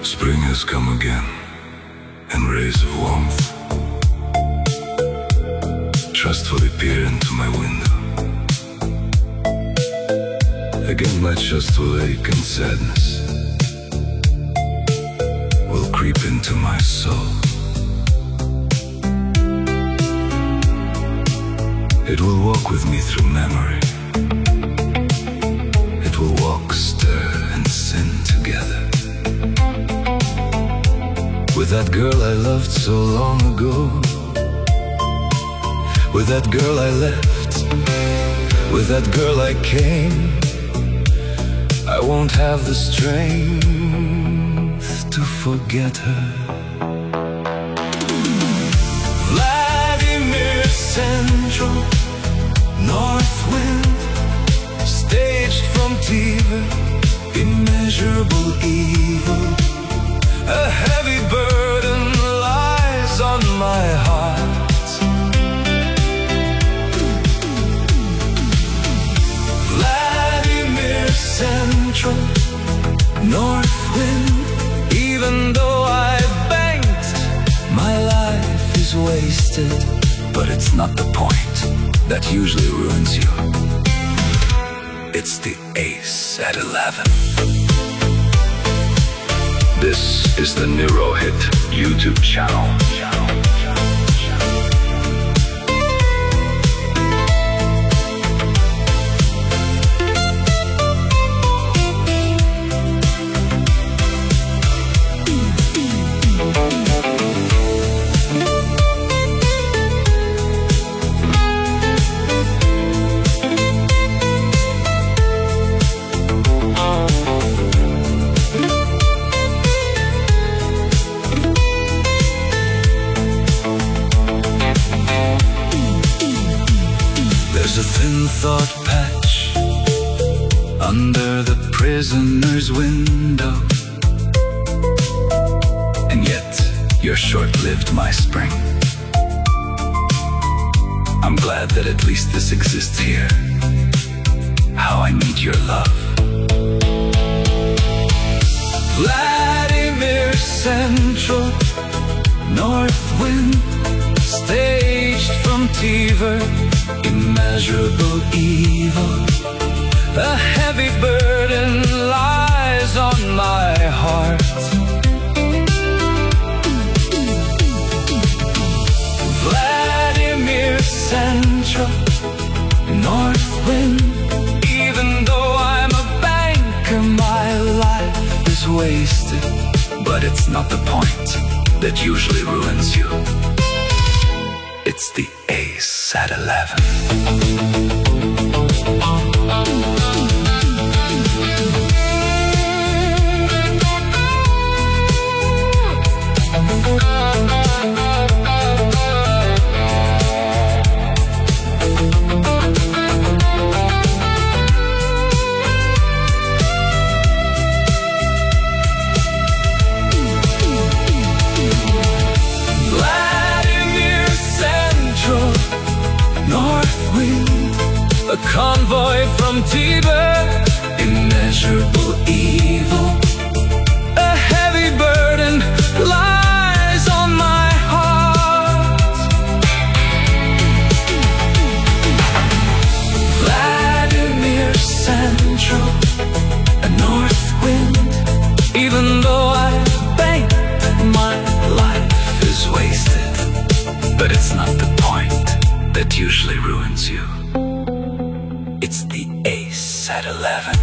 Spring has come again, and rays of warmth trustfully peer into my window. Again my trust will ache, and sadness will creep into my soul. It will walk with me through memory. It will walk, stir, and sin together. With that girl I loved so long ago, with that girl I left, with that girl I came, I won't have the strength to forget her. Vladimir Central, north wind, staged from Tiver, immeasurable evil. A heavy burden lies on my heart. Vladimir Central, north wind, even though I banked, my life is wasted. But it's not the point that usually ruins you. It's the ace at 11. This is the Neurohit YouTube channel. There's a thin thought patch under the prisoner's window, and yet you're short-lived, my spring. I'm glad that at least this exists here. How I need your love. Vladimir Central, north wind, staged from Tiver, immeasurable evil. A heavy burden lies on my heart. Vladimir Central, north wind, even though I'm a banker, my life is wasted. But it's not the point that usually ruins you. It's the ace at 11. A convoy from Tiber, immeasurable evil. A heavy burden lies on my heart. Vladimir Central, a north wind, even though I banked, my life is wasted. But it's not the point that usually ruins you. It's the ace at 11.